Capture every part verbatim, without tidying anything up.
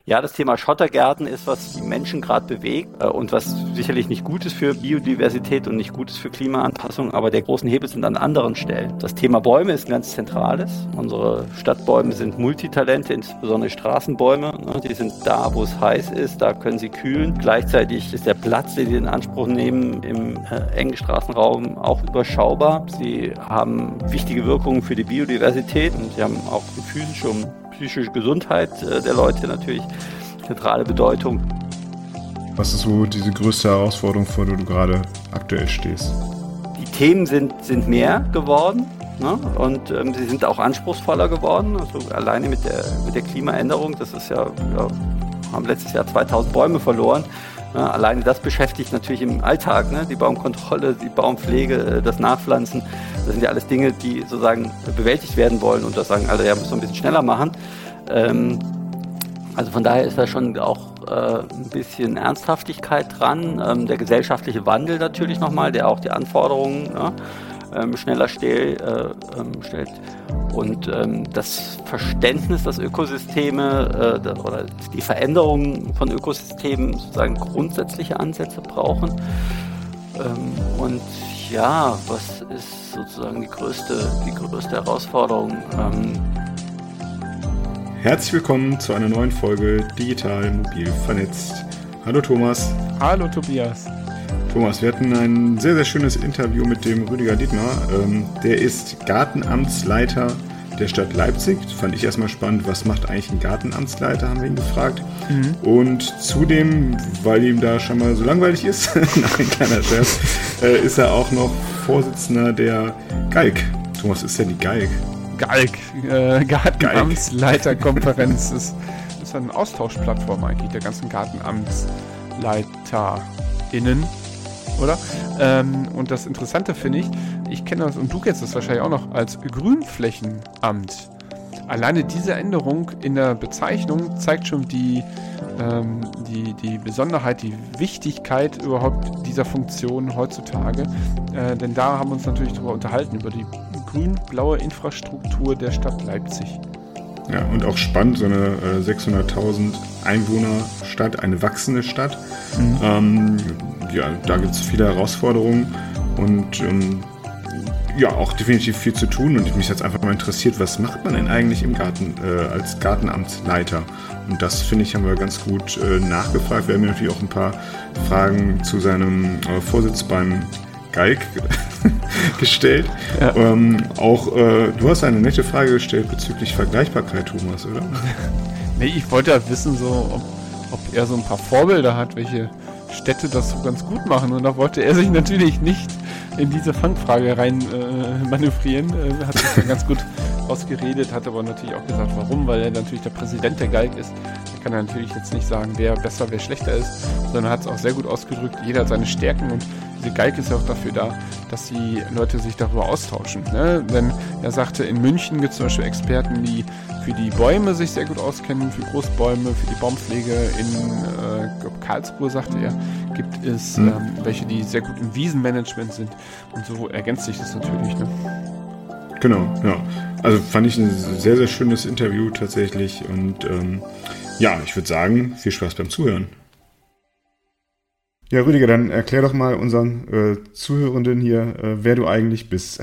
Ja, das Thema Schottergärten ist, was die Menschen gerade bewegt äh, und was sicherlich nicht gut ist für Biodiversität und nicht gut ist für Klimaanpassung, aber der großen Hebel sind an anderen Stellen. Das Thema Bäume ist ein ganz zentrales. Unsere Stadtbäume sind Multitalente, insbesondere Straßenbäume. Ne? Die sind da, wo es heiß ist, da können sie kühlen. Gleichzeitig ist der Platz, den sie in Anspruch nehmen, im äh, engen Straßenraum auch überschaubar. Sie haben wichtige Wirkungen für die Biodiversität und sie haben auch die physische und psychische Gesundheit äh, der Leute natürlich zentrale Bedeutung. Was ist so diese größte Herausforderung, vor der du gerade aktuell stehst? Die Themen sind, sind mehr geworden, ne? Und ähm, sie sind auch anspruchsvoller geworden. Also alleine mit der, mit der Klimaänderung, das ist ja, wir haben letztes Jahr zweitausend Bäume verloren. Ne? Alleine das beschäftigt natürlich im Alltag, ne? Die Baumkontrolle, die Baumpflege, das Nachpflanzen. Das sind ja alles Dinge, die sozusagen bewältigt werden wollen und da sagen alle, ja, müssen wir ein bisschen schneller machen. Ähm, also von daher ist da schon auch äh, ein bisschen Ernsthaftigkeit dran. Ähm, der gesellschaftliche Wandel natürlich nochmal, der auch die Anforderungen ne, ähm, schneller stell, äh, ähm, stellt. Und ähm, das Verständnis, dass Ökosysteme äh, oder die Veränderung von Ökosystemen sozusagen grundsätzliche Ansätze brauchen. Ähm, und ja, was ist sozusagen die größte, die größte Herausforderung? Ähm Herzlich willkommen zu einer neuen Folge Digital Mobil Vernetzt. Hallo Thomas. Hallo Tobias. Thomas, wir hatten ein sehr, sehr schönes Interview mit dem Rüdiger Dittmar. Ähm, der ist Gartenamtsleiter der Stadt Leipzig. Das fand ich erstmal spannend. Was macht eigentlich ein Gartenamtsleiter, haben wir ihn gefragt. Mhm. Und zudem, weil ihm da schon mal so langweilig ist, nein, kleiner Scherz, äh, ist er auch noch Vorsitzender der G A I G. Thomas, ist ja die G A I G? G A I G, äh, Gartenamtsleiterkonferenz, ist, ist eine Austauschplattform eigentlich der ganzen GartenamtsleiterInnen, oder? Ähm, und das Interessante finde ich, ich kenne das und du kennst das wahrscheinlich auch noch als Grünflächenamt. Alleine diese Änderung in der Bezeichnung zeigt schon die, ähm, die, die Besonderheit, die Wichtigkeit überhaupt dieser Funktion heutzutage. Äh, denn da haben wir uns natürlich darüber unterhalten, über die grün-blaue Infrastruktur der Stadt Leipzig. Ja, und auch spannend, so eine äh, sechshunderttausend Einwohner-Stadt, eine wachsende Stadt. Mhm. Ähm, ja, da gibt es viele Herausforderungen und ähm, ja, auch definitiv viel zu tun. Und mich hat einfach mal interessiert, was macht man denn eigentlich im Garten äh, als Gartenamtsleiter? Und das, finde ich, haben wir ganz gut äh, nachgefragt. Wir haben natürlich auch ein paar Fragen zu seinem äh, Vorsitz beim G A I G gestellt. Ja. Ähm, auch äh, du hast eine nette Frage gestellt bezüglich Vergleichbarkeit, Thomas, oder? Nee, ich wollte ja wissen, so, ob, ob er so ein paar Vorbilder hat, welche Städte das so ganz gut machen. Und da wollte er sich natürlich nicht in diese Fangfrage rein äh, manövrieren. Äh, hat sich dann ganz gut ausgeredet, hat aber natürlich auch gesagt, warum, weil er natürlich der Präsident der G A I G ist. Da kann er natürlich jetzt nicht sagen, wer besser, wer schlechter ist, sondern hat es auch sehr gut ausgedrückt. Jeder hat seine Stärken und diese G A I G ist ja auch dafür da, dass die Leute sich darüber austauschen. Ne? Denn er sagte, in München gibt es zum Beispiel Experten, die für die Bäume sich sehr gut auskennen, für Großbäume, für die Baumpflege. In äh, Karlsruhe, sagte er, gibt es mhm. ähm, welche, die sehr gut im Wiesenmanagement sind. Und so ergänzt sich das natürlich. Ne? Genau, ja. Also fand ich ein sehr, sehr schönes Interview tatsächlich. Und ähm, ja, ich würde sagen, viel Spaß beim Zuhören. Ja, Rüdiger, dann erklär doch mal unseren äh, Zuhörenden hier, äh, wer du eigentlich bist.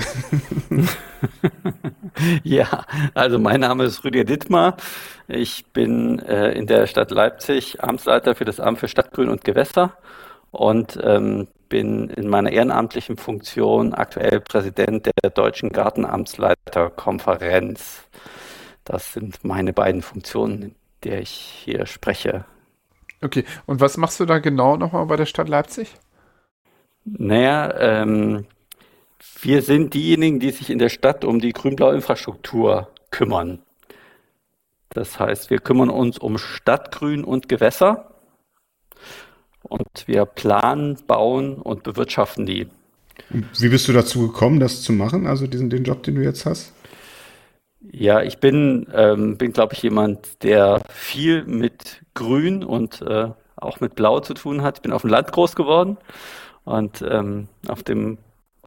Ja, also mein Name ist Rüdiger Dittmar. Ich bin äh, in der Stadt Leipzig Amtsleiter für das Amt für Stadtgrün und Gewässer und ähm, bin in meiner ehrenamtlichen Funktion aktuell Präsident der Deutschen Gartenamtsleiterkonferenz. Das sind meine beiden Funktionen, in der ich hier spreche. Okay, und was machst du da genau nochmal bei der Stadt Leipzig? Naja, ähm, wir sind diejenigen, die sich in der Stadt um die grün-blaue Infrastruktur kümmern. Das heißt, wir kümmern uns um Stadtgrün und Gewässer und wir planen, bauen und bewirtschaften die. Wie bist du dazu gekommen, das zu machen, also diesen den Job, den du jetzt hast? Ja, ich bin, ähm, bin glaube ich, jemand, der viel mit Grün und äh, auch mit Blau zu tun hat. Ich bin auf dem Land groß geworden und ähm, auf dem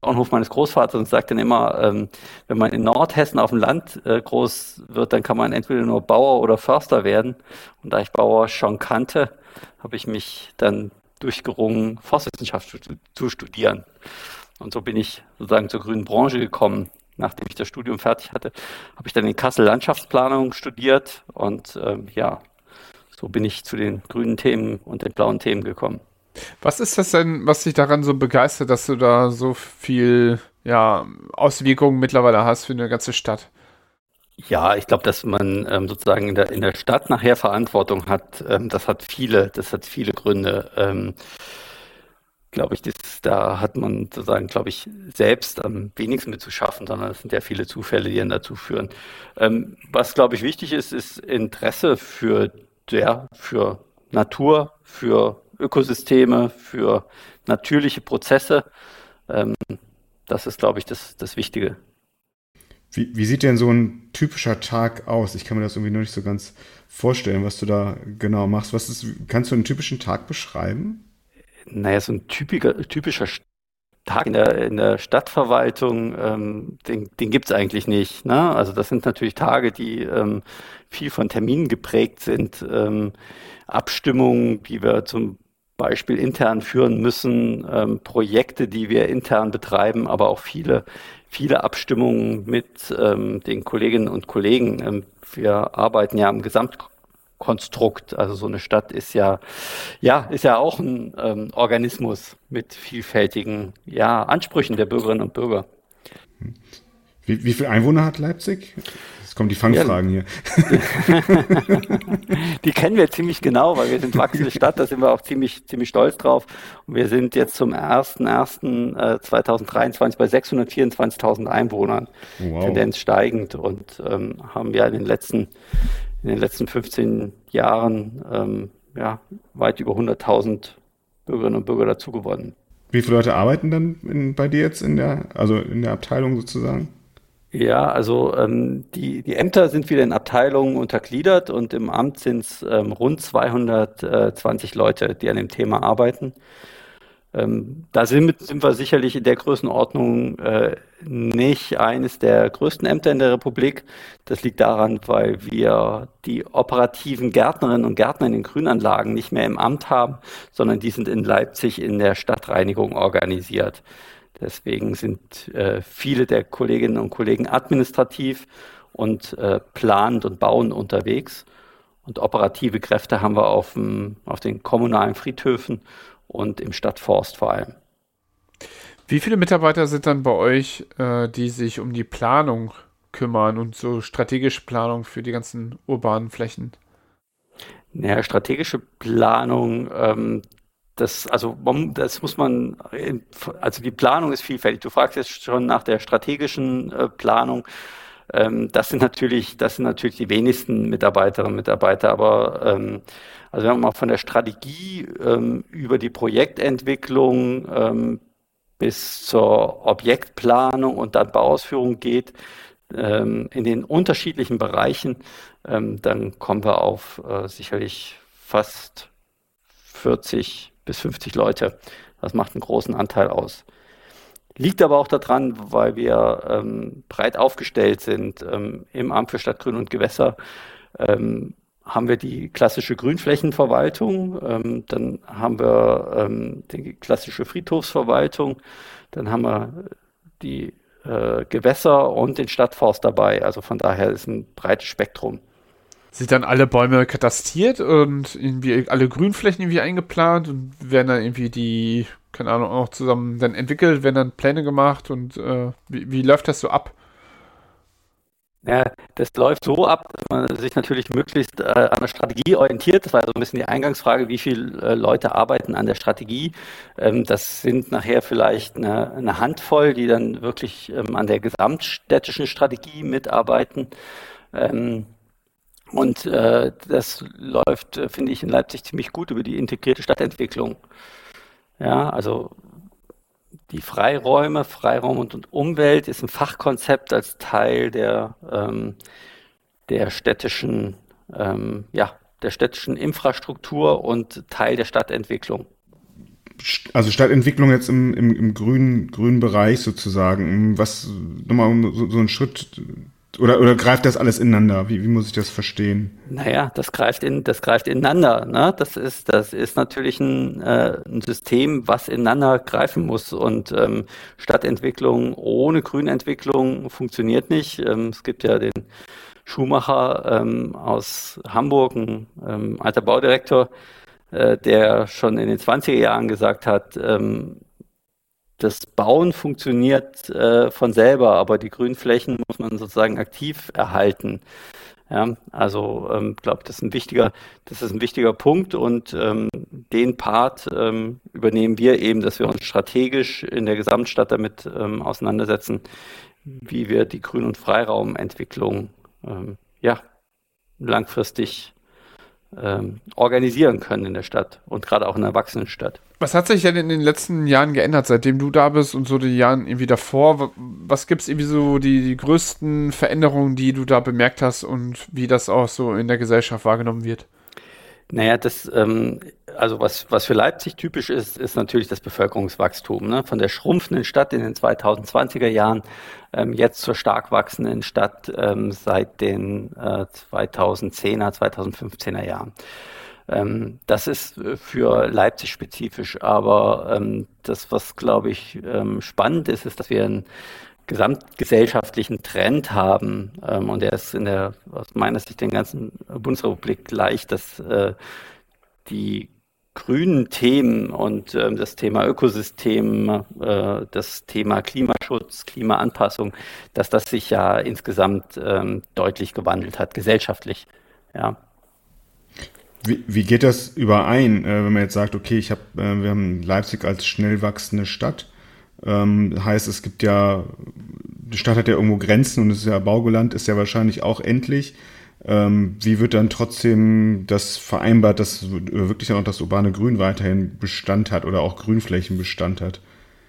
Bauernhof meines Großvaters und sagt dann immer, ähm, wenn man in Nordhessen auf dem Land äh, groß wird, dann kann man entweder nur Bauer oder Förster werden. Und da ich Bauer schon kannte, habe ich mich dann durchgerungen, Forstwissenschaft zu, zu studieren. Und so bin ich sozusagen zur grünen Branche gekommen. Nachdem ich das Studium fertig hatte, habe ich dann in Kassel Landschaftsplanung studiert und ähm, ja, so bin ich zu den grünen Themen und den blauen Themen gekommen. Was ist das denn, was dich daran so begeistert, dass du da so viel ja, Auswirkungen mittlerweile hast für eine ganze Stadt? Ja, ich glaube, dass man ähm, sozusagen in der, in der Stadt nachher Verantwortung hat, ähm, das hat viele, das hat viele Gründe. Ähm, glaube ich, das, da hat man sozusagen, glaube ich, selbst am wenigsten mit zu schaffen, sondern es sind ja viele Zufälle, die dann dazu führen. Ähm, was, glaube ich, wichtig ist, ist Interesse für, ja, für Natur, für Ökosysteme, für natürliche Prozesse. Ähm, das ist, glaube ich, das, das Wichtige. Wie, wie sieht denn so ein typischer Tag aus? Ich kann mir das irgendwie noch nicht so ganz vorstellen, was du da genau machst. Was ist, kannst du einen typischen Tag beschreiben? Naja, so ein typischer, typischer Tag in der, in der Stadtverwaltung, ähm, den, den gibt es eigentlich nicht. Ne? Also das sind natürlich Tage, die ähm, viel von Terminen geprägt sind. Ähm, Abstimmungen, die wir zum Beispiel intern führen müssen, ähm, Projekte, die wir intern betreiben, aber auch viele, viele Abstimmungen mit ähm, den Kolleginnen und Kollegen. Ähm, wir arbeiten ja am Gesamtkonstrukt. Also so eine Stadt ist ja, ja, ist ja auch ein ähm, Organismus mit vielfältigen, ja, Ansprüchen der Bürgerinnen und Bürger. Wie, wie viele Einwohner hat Leipzig? Jetzt kommen die Fangfragen hier. Die kennen wir ziemlich genau, weil wir sind wachsende Stadt, da sind wir auch ziemlich, ziemlich stolz drauf. Und wir sind jetzt zum ersten ersten zweitausenddreiundzwanzig bei sechshundertvierundzwanzigtausend Einwohnern, Wow. Tendenz steigend und ähm, haben ja in den letzten, in den letzten fünfzehn Jahren ähm, ja, weit über hunderttausend Bürgerinnen und Bürger dazu gewonnen. Wie viele Leute arbeiten dann in, bei dir jetzt in der, also in der Abteilung sozusagen? Ja, also ähm, die, die Ämter sind wieder in Abteilungen untergliedert und im Amt sind es ähm, rund zweihundertzwanzig Leute, die an dem Thema arbeiten. Ähm, da sind, sind wir sicherlich in der Größenordnung äh, nicht eines der größten Ämter in der Republik. Das liegt daran, weil wir die operativen Gärtnerinnen und Gärtner in den Grünanlagen nicht mehr im Amt haben, sondern die sind in Leipzig in der Stadtreinigung organisiert. Deswegen sind äh, viele der Kolleginnen und Kollegen administrativ und äh, planend und bauend unterwegs. Und operative Kräfte haben wir auf, dem, auf den kommunalen Friedhöfen und im Stadtforst vor allem. Wie viele Mitarbeiter sind dann bei euch, äh, die sich um die Planung kümmern und so strategische Planung für die ganzen urbanen Flächen? Naja, strategische Planung, ähm, das, also das muss man, also die Planung ist vielfältig. Du fragst jetzt schon nach der strategischen äh, Planung. Ähm, das sind natürlich, das sind natürlich die wenigsten Mitarbeiterinnen und Mitarbeiter, aber ähm, also wenn man mal von der Strategie ähm, über die Projektentwicklung ähm, bis zur Objektplanung und dann Bauausführung geht, ähm, in den unterschiedlichen Bereichen, ähm, dann kommen wir auf äh, sicherlich fast vierzig bis fünfzig Leute. Das macht einen großen Anteil aus. Liegt aber auch daran, weil wir ähm, breit aufgestellt sind. Ähm, im Amt für Stadt, Grün und Gewässer ähm, haben wir die klassische Grünflächenverwaltung, ähm, dann haben wir ähm, die klassische Friedhofsverwaltung, dann haben wir die äh, Gewässer und den Stadtforst dabei. Also von daher ist ein breites Spektrum. Sind dann alle Bäume katastiert und irgendwie alle Grünflächen irgendwie eingeplant und werden dann irgendwie die, keine Ahnung, auch zusammen dann entwickelt, werden dann Pläne gemacht und äh, wie, wie läuft das so ab? Ja, das läuft so ab, dass man sich natürlich möglichst äh, an der Strategie orientiert. Das war so ein bisschen die Eingangsfrage, wie viele äh, Leute arbeiten an der Strategie. Ähm, das sind nachher vielleicht eine, eine Handvoll, die dann wirklich ähm, an der gesamtstädtischen Strategie mitarbeiten. Ähm, Und äh, das läuft, äh, finde ich, in Leipzig ziemlich gut über die integrierte Stadtentwicklung. Ja, also die Freiräume, Freiraum und, und Umwelt ist ein Fachkonzept als Teil der, ähm, der städtischen, ähm, ja, der städtischen Infrastruktur und Teil der Stadtentwicklung. also Stadtentwicklung jetzt im, im, im grünen, grünen Bereich sozusagen. Was, nochmal um so, so einen Schritt, oder, oder greift das alles ineinander? Wie, wie muss ich das verstehen? Naja, das greift in, das greift ineinander, ne? Das ist, das ist natürlich ein, äh, ein System, was ineinander greifen muss. Und ähm, Stadtentwicklung ohne Grünentwicklung funktioniert nicht. Ähm, es gibt ja den Schumacher ähm, aus Hamburg, ein ähm, alter Baudirektor, äh, der schon in den zwanziger Jahren gesagt hat, ähm, das Bauen funktioniert äh, von selber, aber die Grünflächen muss man sozusagen aktiv erhalten. Ja, also ähm, glaube, das ist ein wichtiger, das ist ein wichtiger Punkt und ähm, den Part ähm, übernehmen wir eben, dass wir uns strategisch in der Gesamtstadt damit ähm, auseinandersetzen, wie wir die Grün- und Freiraumentwicklung ähm, ja, langfristig ähm, organisieren können in der Stadt und gerade auch in einer Erwachsenenstadt. Was hat sich denn in den letzten Jahren geändert, seitdem du da bist und so die Jahren irgendwie davor? Was gibt es irgendwie so die, die größten Veränderungen, die du da bemerkt hast und wie das auch so in der Gesellschaft wahrgenommen wird? Naja, das, ähm, also was, was für Leipzig typisch ist, ist natürlich das Bevölkerungswachstum. Ne? Von der schrumpfenden Stadt in den zweitausendzwanziger Jahren ähm, jetzt zur stark wachsenden Stadt ähm, seit den äh, zweitausendzehner, zweitausendfünfzehner Jahren. Ähm, das ist für Leipzig spezifisch, aber ähm, das, was, glaube ich, ähm, spannend ist, ist, dass wir ein gesamtgesellschaftlichen Trend haben, ähm, und der ist in der, aus meiner Sicht, in der ganzen Bundesrepublik gleich, dass äh, die grünen Themen und ähm, das Thema Ökosystem, äh, das Thema Klimaschutz, Klimaanpassung, dass das sich ja insgesamt ähm, deutlich gewandelt hat, gesellschaftlich. Ja. Wie, wie geht das überein, äh, wenn man jetzt sagt, okay, ich hab, äh, wir haben Leipzig als schnell wachsende Stadt, ähm, heißt, es gibt ja, die Stadt hat ja irgendwo Grenzen und es ist ja Baugeland, ist ja wahrscheinlich auch endlich. Ähm, wie wird dann trotzdem das vereinbart, dass wirklich dann auch das urbane Grün weiterhin Bestand hat oder auch Grünflächen Bestand hat?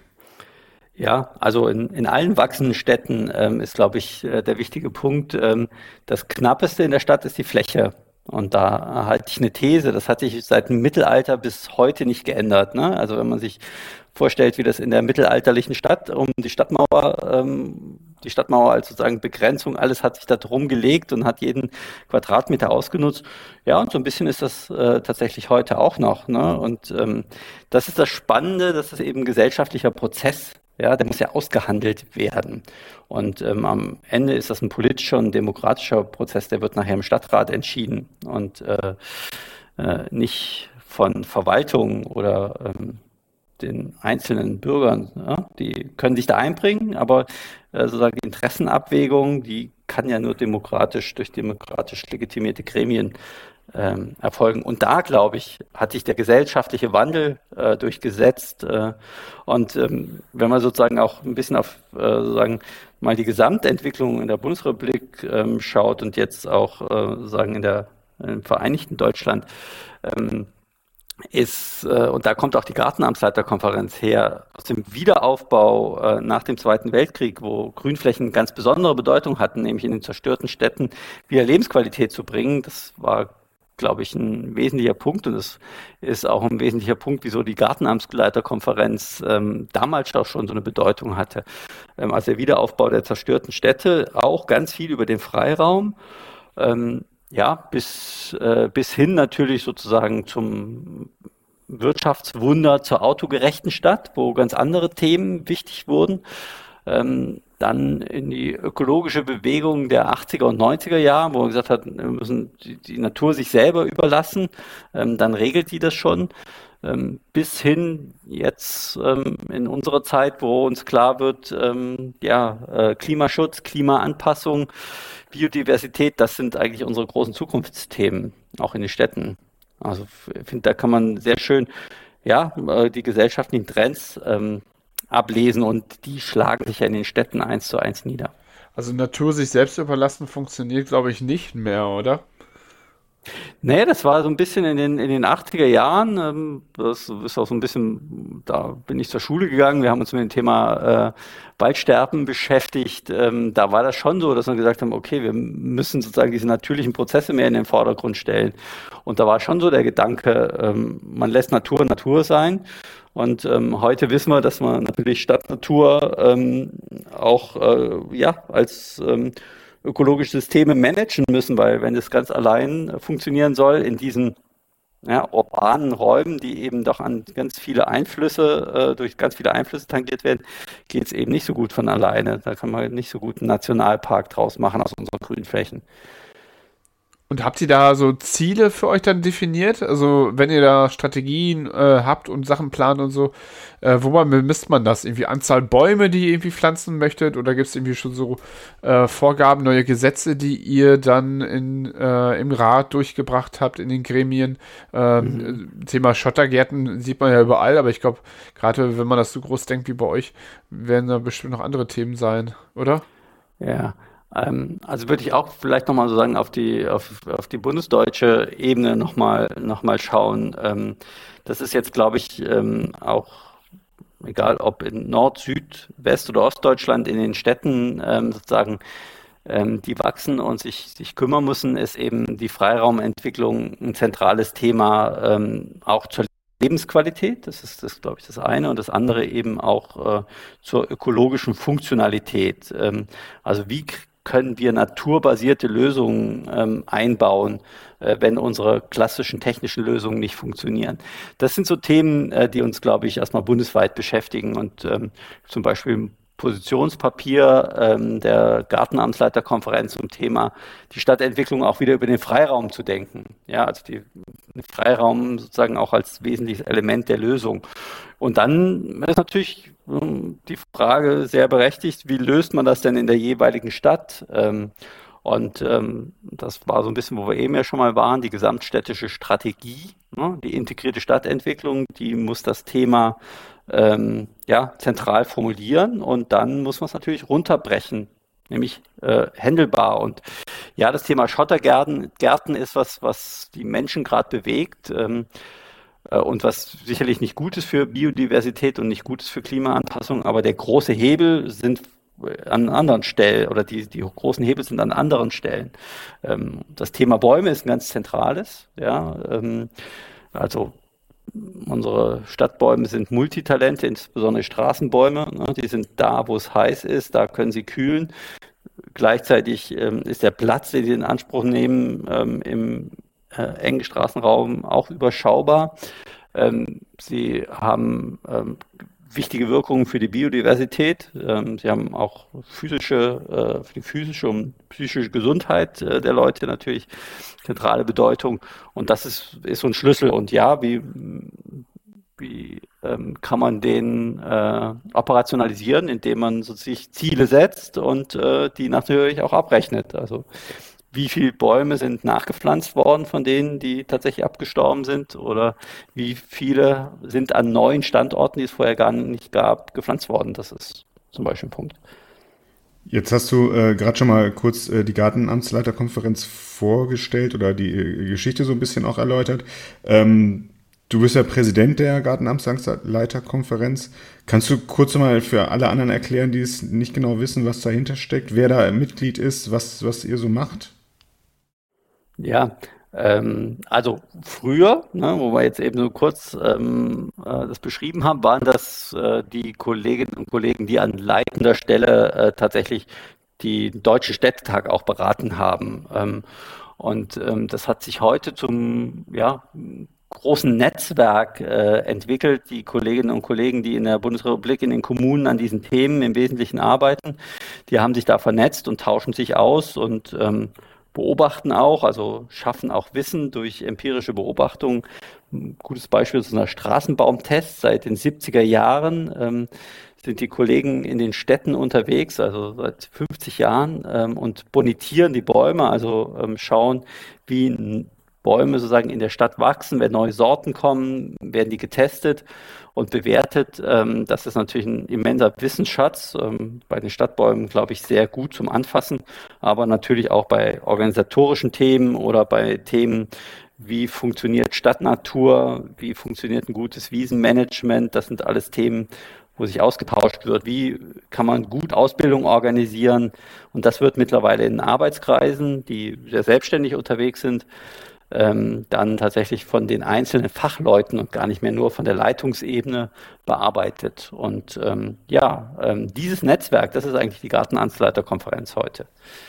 Ja, also in, in allen wachsenden Städten ähm, ist, glaube ich, äh, der wichtige Punkt, ähm, das Knappeste in der Stadt ist die Fläche. Und da halte ich eine These, das hat sich seit dem Mittelalter bis heute nicht geändert. Ne? Also wenn man sich vorstellt, wie das in der mittelalterlichen Stadt um die Stadtmauer, ähm, die Stadtmauer als sozusagen Begrenzung, alles hat sich da drum gelegt und hat jeden Quadratmeter ausgenutzt. Ja, und so ein bisschen ist das äh, tatsächlich heute auch noch. Ne? Und ähm, das ist das Spannende, das ist eben ein gesellschaftlicher Prozess. Ja, der muss ja ausgehandelt werden. Und ähm, am Ende ist das ein politischer und demokratischer Prozess, der wird nachher im Stadtrat entschieden und äh, äh, nicht von Verwaltung oder ähm, den einzelnen Bürgern. Ja? Die können sich da einbringen, aber äh, sozusagen die Interessenabwägung, die kann ja nur demokratisch durch demokratisch legitimierte Gremien ähm, erfolgen. Und da, glaube ich, hat sich der gesellschaftliche Wandel äh, durchgesetzt. Äh, und ähm, wenn man sozusagen auch ein bisschen auf äh, sozusagen mal die Gesamtentwicklung in der Bundesrepublik ähm, schaut und jetzt auch äh, sozusagen in der im Vereinigten Deutschland, ähm, ist, äh, und da kommt auch die Gartenamtsleiterkonferenz her, aus dem Wiederaufbau äh, nach dem Zweiten Weltkrieg, wo Grünflächen ganz besondere Bedeutung hatten, nämlich in den zerstörten Städten wieder Lebensqualität zu bringen. Das war, glaube ich, ein wesentlicher Punkt und es ist auch ein wesentlicher Punkt, wieso die Gartenamtsleiterkonferenz ähm, damals auch schon so eine Bedeutung hatte. Ähm, also der Wiederaufbau der zerstörten Städte, auch ganz viel über den Freiraum. Ähm, Ja, bis, äh, bis hin natürlich sozusagen zum Wirtschaftswunder zur autogerechten Stadt, wo ganz andere Themen wichtig wurden. Ähm, dann in die ökologische Bewegung der achtziger und neunziger Jahre, wo man gesagt hat, wir müssen die, die Natur sich selber überlassen, ähm, dann regelt die das schon. Ähm, bis hin jetzt ähm, in unserer Zeit, wo uns klar wird, ähm, ja, äh, Klimaschutz, Klimaanpassung, Biodiversität, das sind eigentlich unsere großen Zukunftsthemen, auch in den Städten. Also ich finde, da kann man sehr schön ja, äh, die gesellschaftlichen Trends ähm, ablesen und die schlagen sich ja in den Städten eins zu eins nieder. Also Natur sich selbst überlassen funktioniert, glaube ich, nicht mehr, oder? Nee, das war so ein bisschen in den, in den achtziger Jahren. Ähm, das ist auch so ein bisschen, da bin ich zur Schule gegangen. Wir haben uns mit dem Thema äh, Waldsterben beschäftigt. Ähm, da war das schon so, dass wir gesagt haben, okay, wir müssen sozusagen diese natürlichen Prozesse mehr in den Vordergrund stellen. Und da war schon so der Gedanke, ähm, man lässt Natur Natur sein. Und ähm, heute wissen wir, dass man natürlich Stadt Natur ähm, auch äh, ja als ähm, ökologische Systeme managen müssen, weil wenn das ganz allein äh, funktionieren soll in diesen ja, urbanen Räumen, die eben doch an ganz viele Einflüsse, äh, durch ganz viele Einflüsse tangiert werden, geht es eben nicht so gut von alleine. Da kann man nicht so gut einen Nationalpark draus machen aus unseren grünen Flächen. Und habt ihr da so Ziele für euch dann definiert? Also wenn ihr da Strategien äh, habt und Sachen plant und so, äh, woran bemisst man das? Irgendwie Anzahl Bäume, die ihr irgendwie pflanzen möchtet? Oder gibt es irgendwie schon so äh, Vorgaben, neue Gesetze, die ihr dann in, äh, im Rat durchgebracht habt, in den Gremien? Ähm, Mhm. Thema Schottergärten sieht man ja überall, aber ich glaube, gerade wenn man das so groß denkt wie bei euch, werden da bestimmt noch andere Themen sein, oder? Ja, ähm, also würde ich auch vielleicht nochmal so sagen, auf die, auf, auf die bundesdeutsche Ebene nochmal noch mal schauen. Ähm, das ist jetzt, glaube ich, ähm, auch egal ob in Nord-, Süd-, West- oder Ostdeutschland, in den Städten ähm, sozusagen, ähm, die wachsen und sich, sich kümmern müssen, ist eben die Freiraumentwicklung ein zentrales Thema, ähm, auch zur Lebensqualität. Das ist das, glaube ich, das eine. Und das andere eben auch äh, zur ökologischen Funktionalität. Ähm, also wie k- können wir naturbasierte Lösungen ähm, einbauen, äh, wenn unsere klassischen technischen Lösungen nicht funktionieren? Das sind so Themen, äh, die uns, glaube ich, erstmal bundesweit beschäftigen und ähm, zum Beispiel ein Positionspapier ähm, der Gartenamtsleiterkonferenz zum Thema die Stadtentwicklung auch wieder über den Freiraum zu denken. Ja, also die, den Freiraum sozusagen auch als wesentliches Element der Lösung. Und dann ist natürlich ähm, die Frage sehr berechtigt, wie löst man das denn in der jeweiligen Stadt? Ähm, und ähm, das war so ein bisschen, wo wir eben ja schon mal waren, die gesamtstädtische Strategie, ne? Die integrierte Stadtentwicklung, die muss das Thema ähm, ja, zentral formulieren und dann muss man es natürlich runterbrechen, nämlich äh, händelbar. Und ja, das Thema Schottergärten Gärten ist was, was die Menschen gerade bewegt. Ähm, äh, und was sicherlich nicht gut ist für Biodiversität und nicht gut ist für Klimaanpassung, aber der große Hebel sind an anderen Stellen oder die, die großen Hebel sind an anderen Stellen. Ähm, das Thema Bäume ist ein ganz zentrales, ja, ähm, also unsere Stadtbäume sind Multitalente, insbesondere Straßenbäume, ne, die sind da, wo es heiß ist, da können sie kühlen. Gleichzeitig ähm, ist der Platz, den sie in Anspruch nehmen, ähm, im äh, engen Straßenraum auch überschaubar. Ähm, sie haben ähm, wichtige Wirkungen für die Biodiversität. Ähm, sie haben auch physische, äh, für die physische und psychische Gesundheit äh, der Leute natürlich zentrale Bedeutung. Und das ist, ist so ein Schlüssel. Und ja, wie, wie ähm, kann man den äh, operationalisieren, indem man so sich Ziele setzt und äh, die natürlich auch abrechnet. Also wie viele Bäume sind nachgepflanzt worden von denen, die tatsächlich abgestorben sind? Oder wie viele sind an neuen Standorten, die es vorher gar nicht gab, gepflanzt worden? Das ist zum Beispiel ein Punkt. Jetzt hast du äh, gerade schon mal kurz äh, die Gartenamtsleiterkonferenz vorgestellt oder die äh, Geschichte so ein bisschen auch erläutert. Ähm, du bist ja Präsident der Gartenamtsleiterkonferenz. Kannst du kurz mal für alle anderen erklären, die es nicht genau wissen, was dahinter steckt, wer da Mitglied ist, was, was ihr so macht? Ja, ähm, also früher, ne, wo wir jetzt eben so kurz ähm, äh, das beschrieben haben, waren das äh, die Kolleginnen und Kollegen, die an leitender Stelle äh, tatsächlich die Deutsche Städtetag auch beraten haben. Ähm, und ähm, das hat sich heute zum ja, großen Netzwerk äh, entwickelt. Die Kolleginnen und Kollegen, die in der Bundesrepublik in den Kommunen an diesen Themen im Wesentlichen arbeiten, die haben sich da vernetzt und tauschen sich aus und ähm, beobachten auch, also schaffen auch Wissen durch empirische Beobachtung. Ein gutes Beispiel ist unser Straßenbaumtest. Seit den siebziger Jahren ähm, sind die Kollegen in den Städten unterwegs, also seit fünfzig Jahren, ähm, und bonitieren die Bäume, also ähm, schauen, wie Bäume sozusagen in der Stadt wachsen, wenn neue Sorten kommen, werden die getestet und bewertet. Ähm, das ist natürlich ein immenser Wissensschatz, ähm, bei den Stadtbäumen, glaube ich, sehr gut zum Anfassen, aber natürlich auch bei organisatorischen Themen oder bei Themen, wie funktioniert Stadtnatur, wie funktioniert ein gutes Wiesenmanagement, das sind alles Themen, wo sich ausgetauscht wird, wie kann man gut Ausbildung organisieren. Und das wird mittlerweile in Arbeitskreisen, die sehr selbstständig unterwegs sind, ähm, dann tatsächlich von den einzelnen Fachleuten und gar nicht mehr nur von der Leitungsebene bearbeitet. Und ähm, ja, ähm, dieses Netzwerk, das ist eigentlich die Gartenamtsleiterkonferenz heute.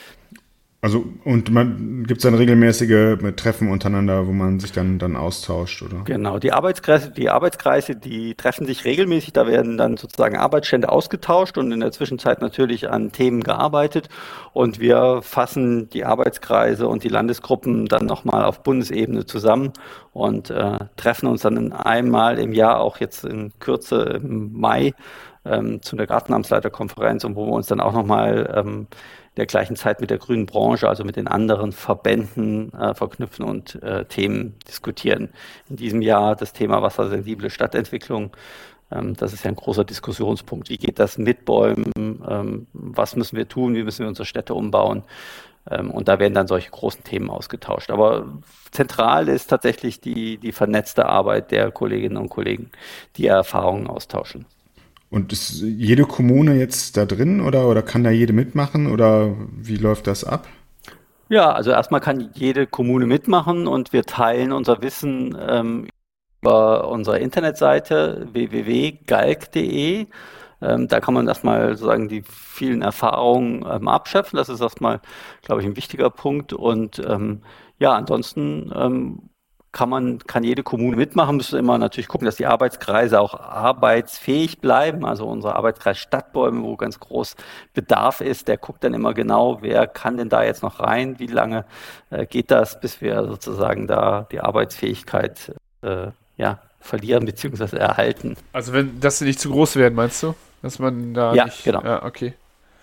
Also, und man gibt es dann regelmäßige Treffen untereinander, wo man sich dann, dann austauscht, oder? Genau, die Arbeitskreise, die Arbeitskreise, die treffen sich regelmäßig, da werden dann sozusagen Arbeitsstände ausgetauscht und in der Zwischenzeit natürlich an Themen gearbeitet und wir fassen die Arbeitskreise und die Landesgruppen dann nochmal auf Bundesebene zusammen und äh, treffen uns dann einmal im Jahr, auch jetzt in Kürze im Mai, ähm, zu der Gartenamtsleiterkonferenz und wo wir uns dann auch nochmal ähm, der gleichen Zeit mit der grünen Branche, also mit den anderen Verbänden äh, verknüpfen und äh, Themen diskutieren. In diesem Jahr das Thema wassersensible Stadtentwicklung. Ähm, das ist ja ein großer Diskussionspunkt. Wie geht das mit Bäumen? Ähm, was müssen wir tun? Wie müssen wir unsere Städte umbauen? Ähm, und da werden dann solche großen Themen ausgetauscht. Aber zentral ist tatsächlich die, die vernetzte Arbeit der Kolleginnen und Kollegen, die Erfahrungen austauschen. Und ist jede Kommune jetzt da drin oder, oder kann da jede mitmachen oder wie läuft das ab? Ja, also erstmal kann jede Kommune mitmachen und wir teilen unser Wissen ähm, über unsere Internetseite w w w punkt galg punkt de. Ähm, da kann man erstmal sozusagen die vielen Erfahrungen ähm, abschöpfen. Das ist erstmal, glaube ich, ein wichtiger Punkt. Und ähm, ja, ansonsten ähm, kann man, kann jede Kommune mitmachen, müssen immer natürlich gucken, dass die Arbeitskreise auch arbeitsfähig bleiben. Also unser Arbeitskreis Stadtbäume, wo ganz groß Bedarf ist, der guckt dann immer genau, wer kann denn da jetzt noch rein, wie lange äh, geht das, bis wir sozusagen da die Arbeitsfähigkeit äh, ja, verlieren bzw. erhalten. Also wenn, dass sie nicht zu groß werden, meinst du? Dass man da ja, nicht... Genau. Ja, okay.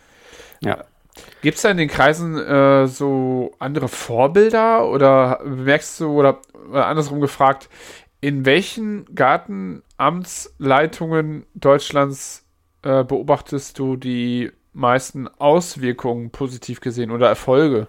Ja. Gibt es da in den Kreisen äh, so andere Vorbilder oder merkst du, oder, oder andersrum gefragt, in welchen Gartenamtsleitungen Deutschlands äh, beobachtest du die meisten Auswirkungen positiv gesehen oder Erfolge?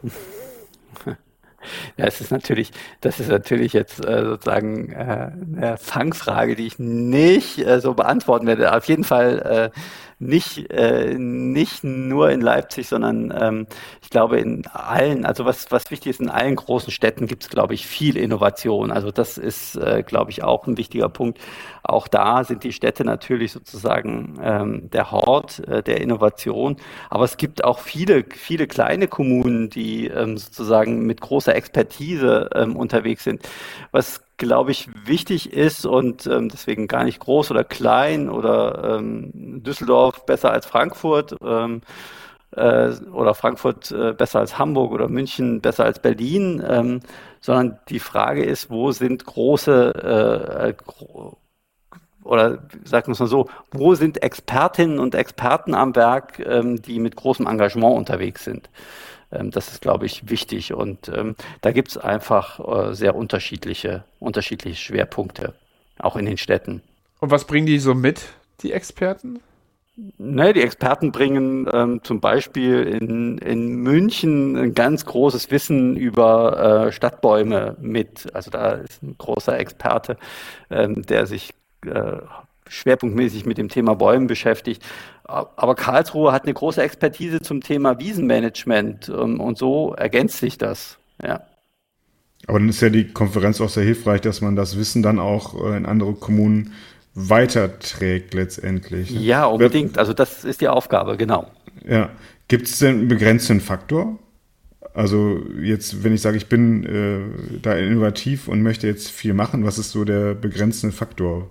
Ja, es ist natürlich, das ist natürlich jetzt äh, sozusagen äh, eine Fangfrage, die ich nicht äh, so beantworten werde. Auf jeden Fall äh, nicht, äh, nicht nur in Leipzig, sondern ähm, ich glaube in allen, also was, was wichtig ist, in allen großen Städten gibt es, glaube ich, viel Innovation. Also das ist, äh, glaube ich, auch ein wichtiger Punkt. Auch da sind die Städte natürlich sozusagen ähm, der Hort äh, der Innovation. Aber es gibt auch viele, viele kleine Kommunen, die ähm, sozusagen mit großer Expertise ähm, unterwegs sind. Was, glaube ich, wichtig ist und ähm, deswegen gar nicht groß oder klein oder ähm, Düsseldorf besser als Frankfurt ähm, äh, oder Frankfurt äh, besser als Hamburg oder München besser als Berlin, ähm, sondern die Frage ist, wo sind große äh, gro oder sagen wir es mal so, wo sind Expertinnen und Experten am Werk, ähm, die mit großem Engagement unterwegs sind? Ähm, das ist, glaube ich, wichtig. Und ähm, da gibt es einfach äh, sehr unterschiedliche, unterschiedliche Schwerpunkte, auch in den Städten. Und was bringen die so mit, die Experten? Ne, die Experten bringen ähm, zum Beispiel in, in München ein ganz großes Wissen über äh, Stadtbäume mit. Also da ist ein großer Experte, ähm, der sich äh, schwerpunktmäßig mit dem Thema Bäumen beschäftigt. Aber Karlsruhe hat eine große Expertise zum Thema Wiesenmanagement ähm, und so ergänzt sich das. Ja. Aber dann ist ja die Konferenz auch sehr hilfreich, dass man das Wissen dann auch äh, in andere Kommunen weiterträgt letztendlich. Ne? Ja, unbedingt. Also das ist die Aufgabe, genau. Ja. Gibt es denn einen begrenzten Faktor? Also jetzt, wenn ich sage, ich bin äh, da innovativ und möchte jetzt viel machen, was ist so der begrenzende Faktor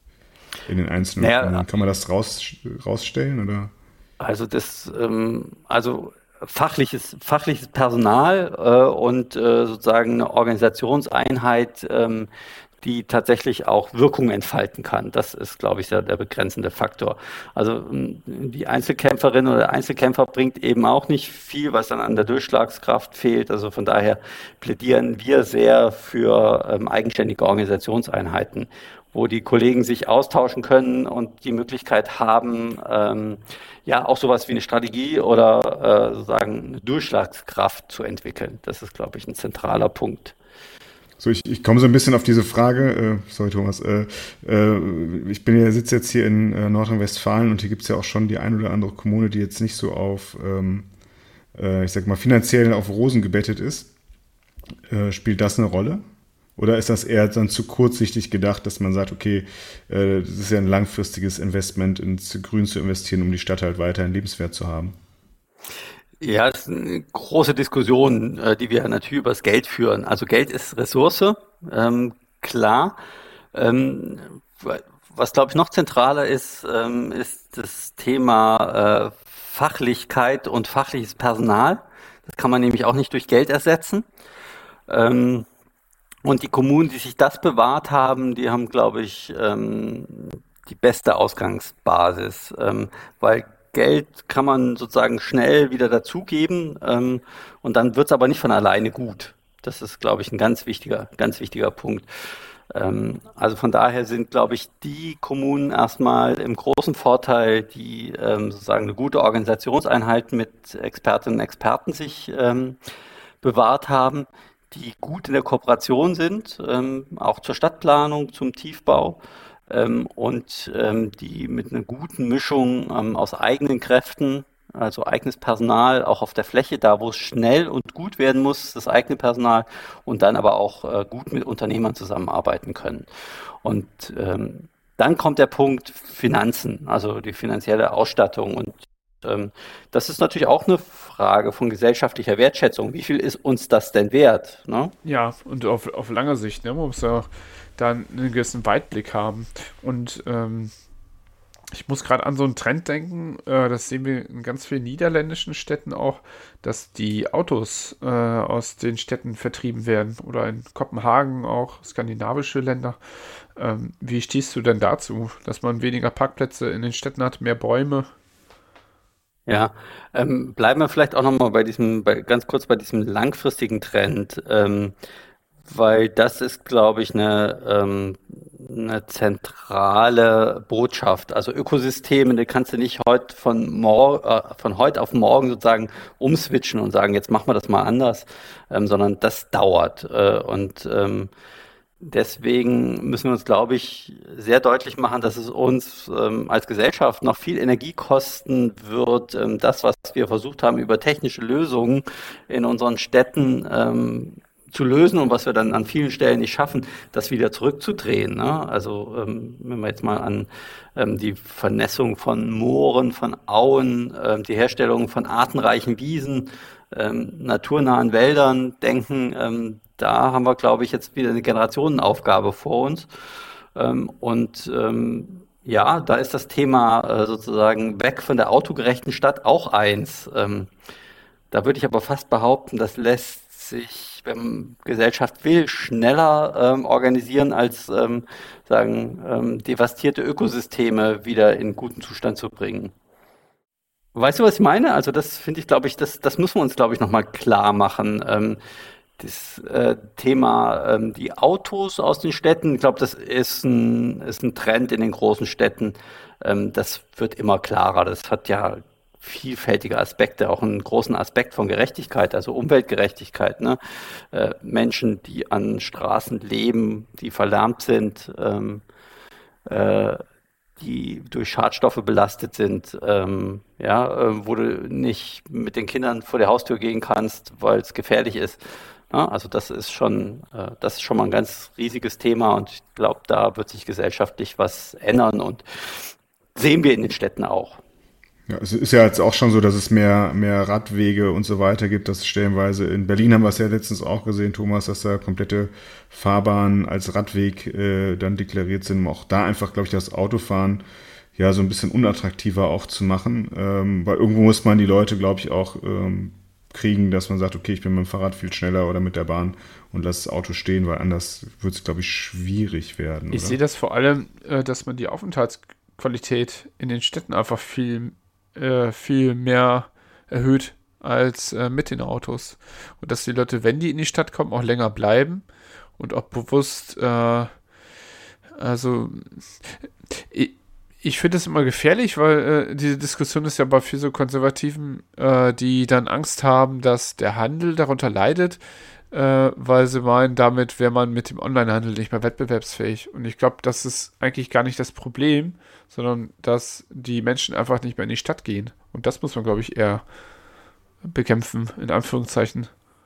in den einzelnen naja, Kommunen? Kann man das raus, rausstellen? Oder? Also das, ähm, also fachliches, fachliches Personal äh, und äh, sozusagen eine Organisationseinheit, ähm, die tatsächlich auch Wirkung entfalten kann. Das ist, glaube ich, der, der begrenzende Faktor. Also die Einzelkämpferin oder der Einzelkämpfer bringt eben auch nicht viel, was dann an der Durchschlagskraft fehlt. Also von daher plädieren wir sehr für ähm, eigenständige Organisationseinheiten, wo die Kollegen sich austauschen können und die Möglichkeit haben, ähm, ja, auch sowas wie eine Strategie oder äh, sozusagen eine Durchschlagskraft zu entwickeln. Das ist, glaube ich, ein zentraler Punkt. So, ich, ich komme so ein bisschen auf diese Frage, äh, sorry Thomas, äh, äh, ich bin ja, sitze jetzt hier in äh, Nordrhein-Westfalen und hier gibt es ja auch schon die ein oder andere Kommune, die jetzt nicht so auf, ähm, äh, ich sag mal, finanziell auf Rosen gebettet ist. Äh, spielt das eine Rolle? Oder ist das eher dann zu kurzsichtig gedacht, dass man sagt, okay, äh, das ist ja ein langfristiges Investment, ins Grün zu investieren, um die Stadt halt weiterhin lebenswert zu haben? Ja, das ist eine große Diskussion, äh, die wir natürlich über das Geld führen. Also Geld ist Ressource, ähm, klar. Ähm, was, glaube ich, noch zentraler ist, ähm, ist das Thema äh, Fachlichkeit und fachliches Personal. Das kann man nämlich auch nicht durch Geld ersetzen. Ähm, und die Kommunen, die sich das bewahrt haben, die haben, glaube ich, ähm, die beste Ausgangsbasis, ähm, weil Geld kann man sozusagen schnell wieder dazugeben, ähm, und dann wird es aber nicht von alleine gut. Das ist, glaube ich, ein ganz wichtiger, ganz wichtiger Punkt. Ähm, also von daher sind, glaube ich, die Kommunen erstmal im großen Vorteil, die ähm, sozusagen eine gute Organisationseinheit mit Expertinnen und Experten sich ähm, bewahrt haben, die gut in der Kooperation sind, ähm, auch zur Stadtplanung, zum Tiefbau, ähm, und ähm, die mit einer guten Mischung ähm, aus eigenen Kräften, also eigenes Personal, auch auf der Fläche, da wo es schnell und gut werden muss, das eigene Personal, und dann aber auch äh, gut mit Unternehmern zusammenarbeiten können. Und ähm, dann kommt der Punkt Finanzen, also die finanzielle Ausstattung. Und ähm, das ist natürlich auch eine Frage von gesellschaftlicher Wertschätzung. Wie viel ist uns das denn wert? Ne? Ja, und auf, auf lange Sicht, ne? Man muss ja auch da einen gewissen Weitblick haben. Und ähm, ich muss gerade an so einen Trend denken, äh, das sehen wir in ganz vielen niederländischen Städten auch, dass die Autos äh, aus den Städten vertrieben werden oder in Kopenhagen auch, skandinavische Länder. Ähm, wie stehst du denn dazu, dass man weniger Parkplätze in den Städten hat, mehr Bäume? Ja, ähm, bleiben wir vielleicht auch nochmal bei diesem, bei, ganz kurz bei diesem langfristigen Trend, ähm, weil das ist, glaube ich, eine, ähm, eine zentrale Botschaft. Also Ökosysteme, die kannst du nicht heute von mor äh, von heute auf morgen sozusagen umswitchen und sagen, jetzt machen wir das mal anders, ähm, sondern das dauert. Äh, und ähm, deswegen müssen wir uns, glaube ich, sehr deutlich machen, dass es uns ähm, als Gesellschaft noch viel Energie kosten wird, ähm, das, was wir versucht haben, über technische Lösungen in unseren Städten ähm, zu lösen und was wir dann an vielen Stellen nicht schaffen, das wieder zurückzudrehen. Ne? Also ähm, wenn wir jetzt mal an ähm, die Vernässung von Mooren, von Auen, ähm, die Herstellung von artenreichen Wiesen, ähm, naturnahen Wäldern denken, ähm, da haben wir, glaube ich, jetzt wieder eine Generationenaufgabe vor uns. Ähm, und ähm, ja, da ist das Thema äh, sozusagen weg von der autogerechten Stadt auch eins. Ähm, da würde ich aber fast behaupten, das lässt sich, wenn Gesellschaft will, schneller ähm, organisieren, als ähm, sagen, ähm, devastierte Ökosysteme wieder in guten Zustand zu bringen. Weißt du, was ich meine? Also das finde ich, glaube ich, das, das müssen wir uns, glaube ich, nochmal klar machen. Ähm, das äh, Thema ähm, die Autos aus den Städten, ich glaube, das ist ein, ist ein Trend in den großen Städten. Ähm, das wird immer klarer. Das hat ja vielfältige Aspekte, auch einen großen Aspekt von Gerechtigkeit, also Umweltgerechtigkeit. Ne? Äh, Menschen, die an Straßen leben, die verlärmt sind, ähm, äh, die durch Schadstoffe belastet sind, ähm, ja, äh, wo du nicht mit den Kindern vor der Haustür gehen kannst, weil es gefährlich ist. Ja, also das ist schon, äh, das ist schon mal ein ganz riesiges Thema, und ich glaube, da wird sich gesellschaftlich was ändern, und sehen wir in den Städten auch. Ja, es ist ja jetzt auch schon so, dass es mehr, mehr Radwege und so weiter gibt, dass stellenweise in Berlin haben wir es ja letztens auch gesehen, Thomas, dass da komplette Fahrbahnen als Radweg äh, dann deklariert sind, um auch da einfach, glaube ich, das Autofahren ja so ein bisschen unattraktiver auch zu machen, ähm, weil irgendwo muss man die Leute, glaube ich, auch ähm, kriegen, dass man sagt, okay, ich bin mit dem Fahrrad viel schneller oder mit der Bahn und lasse das Auto stehen, weil anders wird es, glaube ich, schwierig werden. Ich oder? sehe das vor allem, äh, dass man die Aufenthaltsqualität in den Städten einfach viel, äh, viel mehr erhöht als äh, mit den Autos. Und dass die Leute, wenn die in die Stadt kommen, auch länger bleiben und auch bewusst, äh, also ich, ich finde es immer gefährlich, weil äh, diese Diskussion ist ja bei vielen so Konservativen, äh, die dann Angst haben, dass der Handel darunter leidet, äh, weil sie meinen, damit wäre man mit dem Onlinehandel nicht mehr wettbewerbsfähig. Und ich glaube, das ist eigentlich gar nicht das Problem, sondern dass die Menschen einfach nicht mehr in die Stadt gehen. Und das muss man, glaube ich, eher bekämpfen, in Anführungszeichen.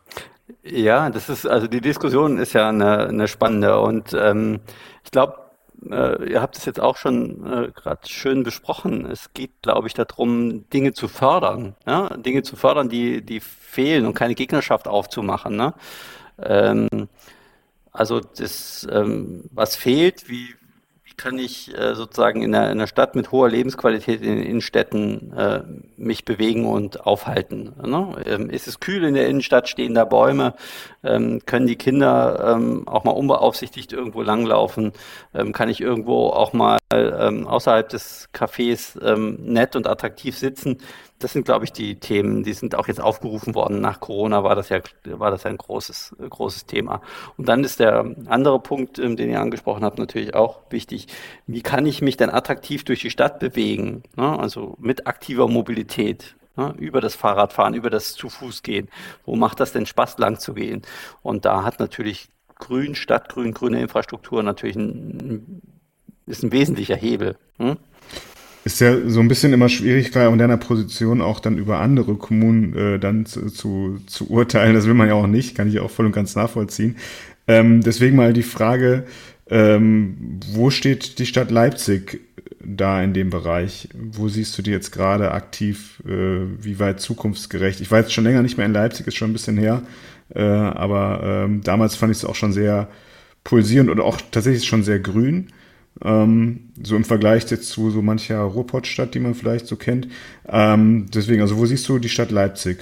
Ja, das ist, also die Diskussion ist ja eine, eine spannende und ähm, ich glaube, äh, ihr habt es jetzt auch schon äh, gerade schön besprochen. Es geht, glaube ich, darum, Dinge zu fördern, ja? Dinge zu fördern, die, die fehlen und keine Gegnerschaft aufzumachen, ne? Ähm, also das, ähm, was fehlt, wie, wie kann ich äh, sozusagen in einer, in einer Stadt mit hoher Lebensqualität in den Innenstädten äh, mich bewegen und aufhalten? Ne? Ähm, ist es kühl in der Innenstadt, stehen da Bäume? Ähm, können die Kinder ähm, auch mal unbeaufsichtigt irgendwo langlaufen? Ähm, kann ich irgendwo auch mal ähm, außerhalb des Cafés ähm, nett und attraktiv sitzen? Das sind, glaube ich, die Themen, die sind auch jetzt aufgerufen worden. Nach Corona war das ja, war das ja ein großes, äh, großes Thema. Und dann ist der andere Punkt, ähm, den ihr angesprochen habt, natürlich auch wichtig. Wie kann ich mich denn attraktiv durch die Stadt bewegen? Ne? Also mit aktiver Mobilität. Ne? Über das Fahrradfahren, über das zu Fuß gehen. Wo macht das denn Spaß, lang zu gehen? Und da hat natürlich Grün, Stadtgrün, grüne Infrastruktur natürlich ein, ist ein wesentlicher Hebel. Hm? Ist ja so ein bisschen immer schwierig, klar, in deiner Position auch dann über andere Kommunen äh, dann zu, zu, zu urteilen. Das will man ja auch nicht, kann ich auch voll und ganz nachvollziehen. Ähm, deswegen mal die Frage, ähm, wo steht die Stadt Leipzig da in dem Bereich? Wo siehst du die jetzt gerade aktiv, äh, wie weit zukunftsgerecht? Ich war jetzt schon länger nicht mehr in Leipzig, ist schon ein bisschen her, äh, aber ähm, damals fand ich es auch schon sehr pulsierend und auch tatsächlich schon sehr grün. Ähm, so im Vergleich jetzt zu so mancher Ruhrpottstadt, die man vielleicht so kennt. Ähm, deswegen, also wo siehst du die Stadt Leipzig?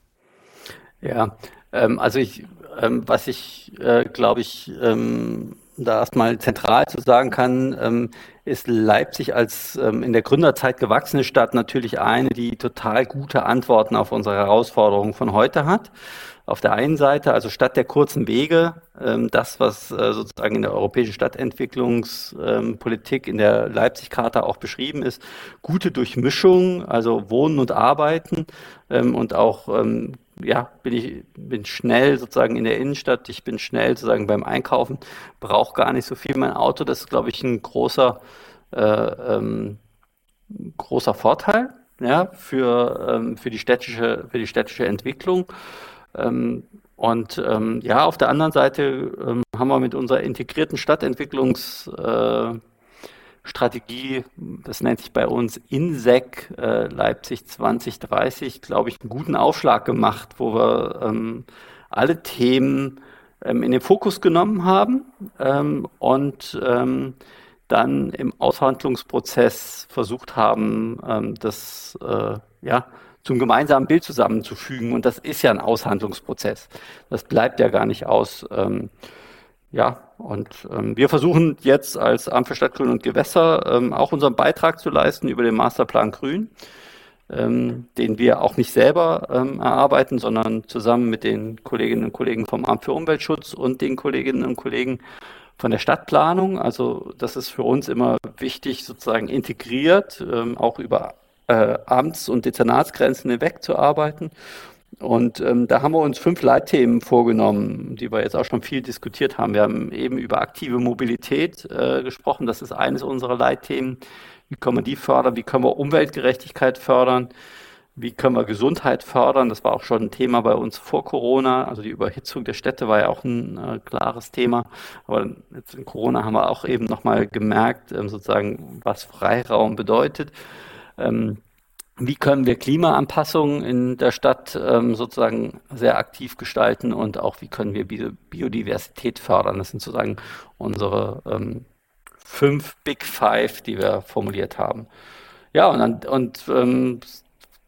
Ja, ähm, also ich, ähm, was ich, äh, glaube ich, ähm, da erstmal zentral zu sagen kann, ähm, ist Leipzig als ähm, in der Gründerzeit gewachsene Stadt natürlich eine, die total gute Antworten auf unsere Herausforderungen von heute hat. Auf der einen Seite, also Stadt der kurzen Wege, ähm, das, was äh, sozusagen in der europäischen Stadtentwicklungspolitik, ähm, in der Leipzig-Charta auch beschrieben ist, gute Durchmischung, also Wohnen und Arbeiten ähm, und auch, ähm, ja, bin ich bin schnell sozusagen in der Innenstadt, ich bin schnell sozusagen beim Einkaufen, brauche gar nicht so viel mein Auto, das ist, glaube ich, ein großer, äh, ähm, großer Vorteil, ja, für, ähm, für die städtische, für die städtische Entwicklung. Ähm, und ähm, ja, auf der anderen Seite ähm, haben wir mit unserer integrierten Stadtentwicklungsstrategie, äh, das nennt sich bei uns INSEC äh, Leipzig zwanzig dreißig, glaube ich, einen guten Aufschlag gemacht, wo wir ähm, alle Themen ähm, in den Fokus genommen haben ähm, und ähm, dann im Aushandlungsprozess versucht haben, ähm, das äh, ja, zum gemeinsamen Bild zusammenzufügen. Und das ist ja ein Aushandlungsprozess. Das bleibt ja gar nicht aus. Ähm, ja, und ähm, wir versuchen jetzt als Amt für Stadtgrün und Gewässer ähm, auch unseren Beitrag zu leisten über den Masterplan Grün, ähm, den wir auch nicht selber ähm, erarbeiten, sondern zusammen mit den Kolleginnen und Kollegen vom Amt für Umweltschutz und den Kolleginnen und Kollegen von der Stadtplanung. Also das ist für uns immer wichtig, sozusagen integriert, ähm, auch über äh, Amts- und Dezernatsgrenzen hinweg zu arbeiten. Und ähm, da haben wir uns fünf Leitthemen vorgenommen, die wir jetzt auch schon viel diskutiert haben. Wir haben eben über aktive Mobilität äh, gesprochen. Das ist eines unserer Leitthemen. Wie können wir die fördern? Wie können wir Umweltgerechtigkeit fördern? Wie können wir Gesundheit fördern? Das war auch schon ein Thema bei uns vor Corona. Also die Überhitzung der Städte war ja auch ein äh, klares Thema. Aber jetzt in Corona haben wir auch eben nochmal gemerkt, ähm, sozusagen, was Freiraum bedeutet. Ähm, wie können wir Klimaanpassungen in der Stadt ähm, sozusagen sehr aktiv gestalten und auch wie können wir Bi- Biodiversität fördern? Das sind sozusagen unsere ähm, fünf Big Five, die wir formuliert haben. Ja, und, dann, und ähm,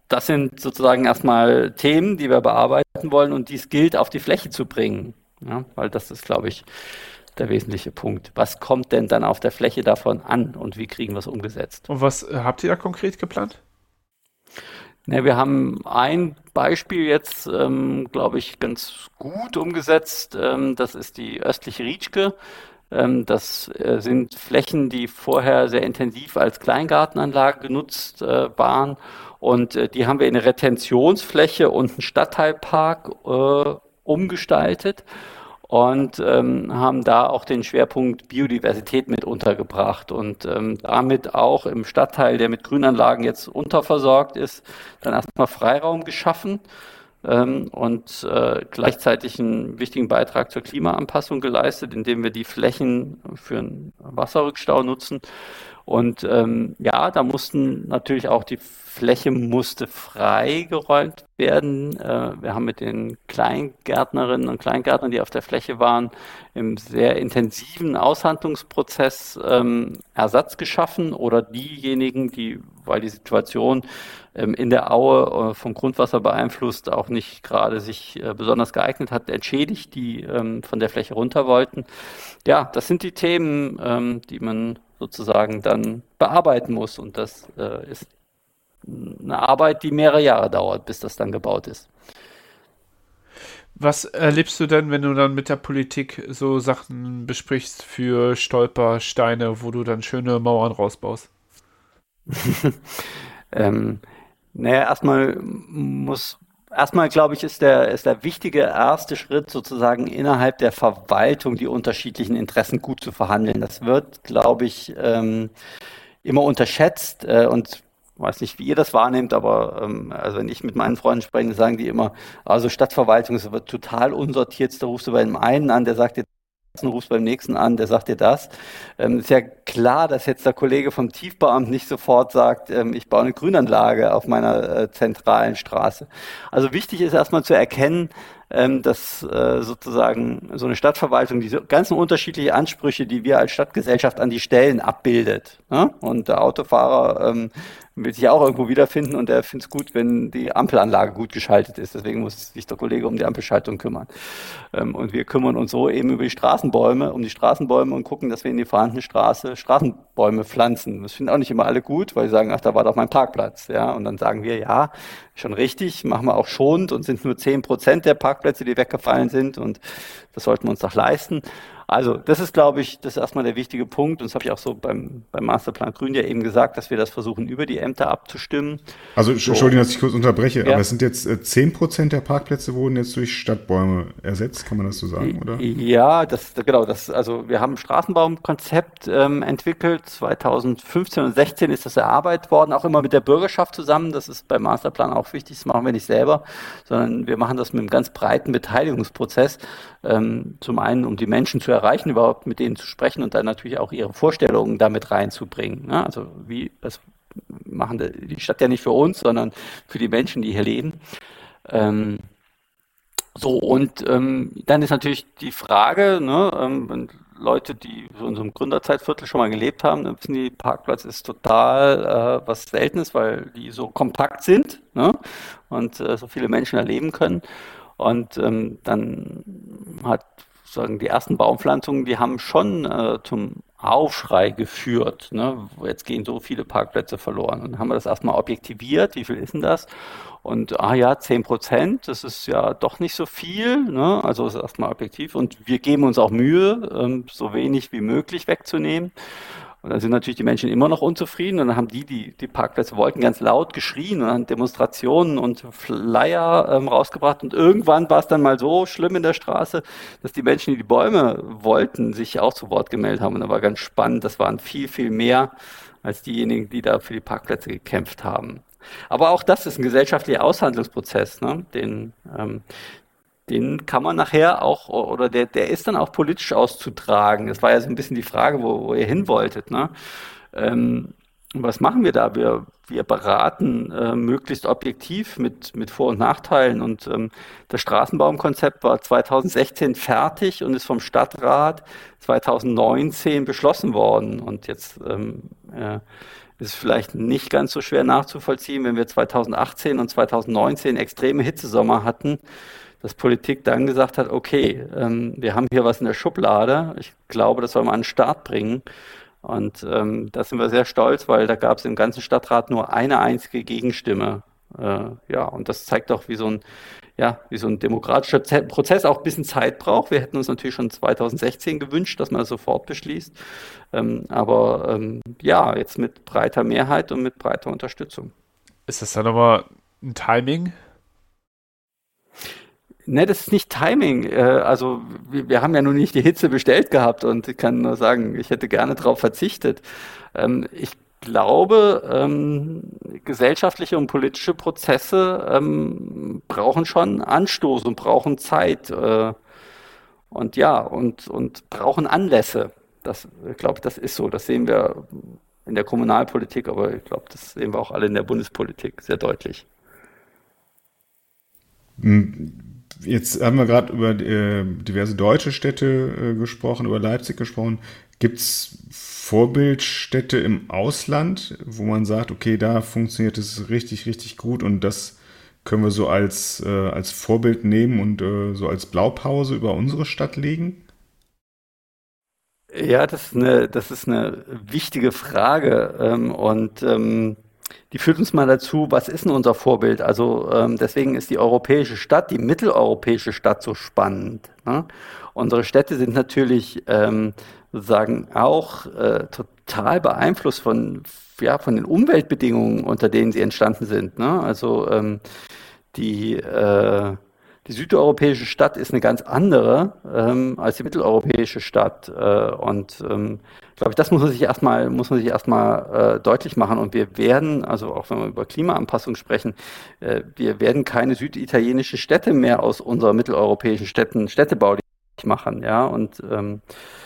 das sind sozusagen erstmal Themen, die wir bearbeiten wollen und dies gilt auf die Fläche zu bringen. Ja, weil das ist, glaube ich, der wesentliche Punkt. Was kommt denn dann auf der Fläche davon an und wie kriegen wir es umgesetzt? Und was äh, habt ihr da konkret geplant? Ne, wir haben ein Beispiel jetzt, ähm, glaube ich, ganz gut umgesetzt. Ähm, das ist die östliche Rietschke. Ähm, das äh, sind Flächen, die vorher sehr intensiv als Kleingartenanlage genutzt äh, waren. Und äh, die haben wir in eine Retentionsfläche und einen Stadtteilpark äh, umgestaltet und ähm, haben da auch den Schwerpunkt Biodiversität mit untergebracht und ähm, damit auch im Stadtteil, der mit Grünanlagen jetzt unterversorgt ist, dann erstmal Freiraum geschaffen ähm, und äh, gleichzeitig einen wichtigen Beitrag zur Klimaanpassung geleistet, indem wir die Flächen für einen Wasserrückstau nutzen. Und ähm, ja, da mussten natürlich auch die Fläche musste freigeräumt werden. Äh, wir haben mit den Kleingärtnerinnen und Kleingärtnern, die auf der Fläche waren, im sehr intensiven Aushandlungsprozess ähm, Ersatz geschaffen oder diejenigen, die, weil die Situation ähm, in der Aue äh, vom Grundwasser beeinflusst, auch nicht gerade sich äh, besonders geeignet hat, entschädigt, die ähm, von der Fläche runter wollten. Ja, das sind die Themen, ähm, die man sozusagen dann bearbeiten muss und das äh, ist eine Arbeit, die mehrere Jahre dauert, bis das dann gebaut ist. Was erlebst du denn, wenn du dann mit der Politik so Sachen besprichst für Stolpersteine, wo du dann schöne Mauern rausbaust? ähm, naja, erstmal muss, erstmal glaube ich, ist der, ist der wichtige erste Schritt sozusagen innerhalb der Verwaltung die unterschiedlichen Interessen gut zu verhandeln. Das wird, glaube ich, ähm, immer unterschätzt äh, und weiß nicht, wie ihr das wahrnehmt, aber ähm, also wenn ich mit meinen Freunden spreche, sagen die immer, also Stadtverwaltung, es wird total unsortiert, da rufst du bei dem einen an, der sagt dir das, und rufst beim nächsten an, der sagt dir das. Ähm, ist ja klar, dass jetzt der Kollege vom Tiefbauamt nicht sofort sagt, ähm, ich baue eine Grünanlage auf meiner äh, zentralen Straße. Also wichtig ist erstmal zu erkennen, ähm, dass äh, sozusagen so eine Stadtverwaltung diese ganzen unterschiedlichen Ansprüche, die wir als Stadtgesellschaft an die Stellen abbildet. Ne? Und der Autofahrer ähm, will sich auch irgendwo wiederfinden und der findet es gut, wenn die Ampelanlage gut geschaltet ist. Deswegen muss sich der Kollege um die Ampelschaltung kümmern. Ähm, und wir kümmern uns so eben über die Straßenbäume, um die Straßenbäume und gucken, dass wir in die vorhandene Straße Straßenbäume pflanzen. Das finden auch nicht immer alle gut, weil sie sagen, ach, da war doch mein Parkplatz. Ja? Und dann sagen wir, ja, schon richtig, machen wir auch schonend und sind nur zehn Prozent der Parkplätze, die weggefallen sind und das sollten wir uns doch leisten. Also das ist, glaube ich, das ist erstmal der wichtige Punkt und das habe ich auch so beim, beim Masterplan Grün ja eben gesagt, dass wir das versuchen, über die Ämter abzustimmen. Also so. Entschuldigung, dass ich kurz unterbreche, ja. aber es sind jetzt äh, zehn Prozent der Parkplätze wurden jetzt durch Stadtbäume ersetzt, kann man das so sagen, oder? Ja, das genau, das, also wir haben ein Straßenbaumkonzept ähm, entwickelt, zweitausendfünfzehn und sechzehn ist das erarbeitet worden, auch immer mit der Bürgerschaft zusammen, das ist beim Masterplan auch wichtig, das machen wir nicht selber, sondern wir machen das mit einem ganz breiten Beteiligungsprozess, ähm, zum einen, um die Menschen zu erreichen, überhaupt mit denen zu sprechen und dann natürlich auch ihre Vorstellungen damit reinzubringen. Ne? Also wie, das machen die Stadt ja nicht für uns, sondern für die Menschen, die hier leben. Ähm, so, und ähm, dann ist natürlich die Frage, ne, ähm, wenn Leute, die so in so einem Gründerzeitviertel schon mal gelebt haben, dann wissen die, Parkplatz ist total äh, was Seltenes, weil die so kompakt sind, ne, und äh, so viele Menschen erleben können. Und ähm, dann hat sagen die ersten Baumpflanzungen, die haben schon äh, zum Aufschrei geführt. Ne? Jetzt gehen so viele Parkplätze verloren. Und dann haben wir das erstmal objektiviert. Wie viel ist denn das? Und ah ja, zehn Prozent, das ist ja doch nicht so viel. Ne? Also das ist erstmal objektiv. Und wir geben uns auch Mühe, ähm, so wenig wie möglich wegzunehmen. Und dann sind natürlich die Menschen immer noch unzufrieden. Und dann haben die, die die Parkplätze wollten, ganz laut geschrien und haben Demonstrationen und Flyer ähm, rausgebracht. Und irgendwann war es dann mal so schlimm in der Straße, dass die Menschen, die die Bäume wollten, sich auch zu Wort gemeldet haben. Und das war ganz spannend. Das waren viel, viel mehr als diejenigen, die da für die Parkplätze gekämpft haben. Aber auch das ist ein gesellschaftlicher Aushandlungsprozess, ne? Den ähm, Den kann man nachher auch, oder der, der ist dann auch politisch auszutragen. Das war ja so ein bisschen die Frage, wo, wo ihr hin wolltet. Ne? Ähm, was machen wir da? Wir, wir beraten äh, möglichst objektiv mit, mit Vor- und Nachteilen. Und ähm, das Straßenbaumkonzept war zweitausendsechzehn fertig und ist vom Stadtrat zweitausendneunzehn beschlossen worden. Und jetzt ähm, äh, ist es vielleicht nicht ganz so schwer nachzuvollziehen, wenn wir zweitausendachtzehn und zweitausendneunzehn extreme Hitzesommer hatten, dass Politik dann gesagt hat, okay, ähm, wir haben hier was in der Schublade, ich glaube, das soll man an den Start bringen. Und ähm, da sind wir sehr stolz, weil da gab es im ganzen Stadtrat nur eine einzige Gegenstimme. Äh, ja, und das zeigt auch, wie so ein, ja, wie so ein demokratischer Ze- Prozess auch ein bisschen Zeit braucht. Wir hätten uns natürlich schon zweitausendsechzehn gewünscht, dass man das sofort beschließt. Ähm, aber ähm, ja, jetzt mit breiter Mehrheit und mit breiter Unterstützung. Ist das dann aber ein Timing? Ne, das ist nicht Timing. Äh, also wir, wir haben ja nun nicht die Hitze bestellt gehabt und ich kann nur sagen, ich hätte gerne darauf verzichtet. Ähm, ich glaube, ähm, gesellschaftliche und politische Prozesse ähm, brauchen schon Anstoß und brauchen Zeit. Äh, und ja, und, und brauchen Anlässe. Das, ich glaube, das ist so. Das sehen wir in der Kommunalpolitik, aber ich glaube, das sehen wir auch alle in der Bundespolitik sehr deutlich. Jetzt haben wir gerade über äh, diverse deutsche Städte äh, gesprochen, über Leipzig gesprochen. Gibt es Vorbildstädte im Ausland, wo man sagt, okay, da funktioniert es richtig, richtig gut und das können wir so als, äh, als Vorbild nehmen und äh, so als Blaupause über unsere Stadt legen? Ja, das ist eine, das ist eine wichtige Frage. Ähm, und ähm, die führt uns mal dazu, was ist denn unser Vorbild? Also ähm, deswegen ist die europäische Stadt, die mitteleuropäische Stadt so spannend. Ne? Unsere Städte sind natürlich ähm, sozusagen auch äh, total beeinflusst von, ja, von den Umweltbedingungen, unter denen sie entstanden sind. Ne? Also ähm, die, äh, die südeuropäische Stadt ist eine ganz andere ähm, als die mitteleuropäische Stadt. Äh, und ähm, glaube ich, das muss man sich erstmal, muss man sich erstmal äh, deutlich machen. Und wir werden, also auch wenn wir über Klimaanpassung sprechen, äh, wir werden keine süditalienischen Städte mehr aus unserer mitteleuropäischen Städten städtebaulich machen. Ja, und ähm,